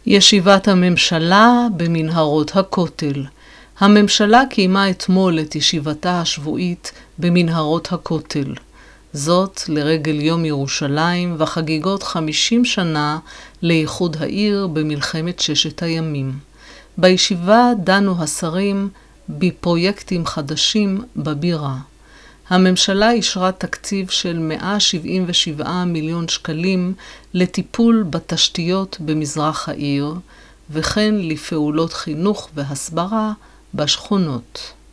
ישיבת הממשלה במנהרות הכותל. הממשלה קיימה אתמול את ישיבתה השבועית במנהרות הכותל. זאת לרגל יום ירושלים וחגיגות 50 שנה לאיחוד העיר במלחמת ששת הימים. בישיבה דנו השרים בפרויקטים חדשים בבירה. הממשלה אישרה תקציב של 177 מיליון שקלים לטיפול בתשתיות במזרח העיר, וכן לפעולות חינוך והסברה בשכונות.